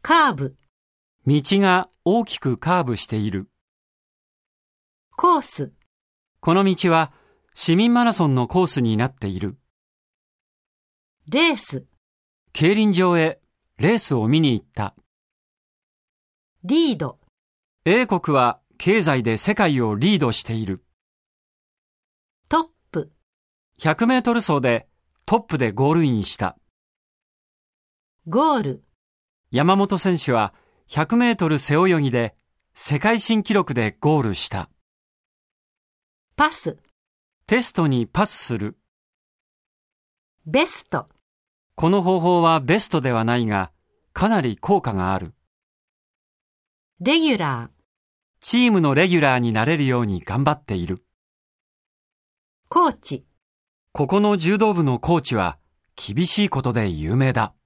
カーブ、 道が大きくカーブしている。 コース、 この道は市民マラソンのコースになっている。 レース、 競輪場へレースを見に行った。 リード、 英国は経済で世界をリードしている。 トップ、 100メートル走でトップでゴールインした。 ゴール、 山本選手は100メートル背泳ぎで世界新記録でゴールした。 パス、 テストにパスする。 ベスト、 この方法はベストではないが、かなり効果がある。 レギュラー、 チームのレギュラーになれるように頑張っている。 コーチ、 ここの柔道部のコーチは厳しいことで有名だ。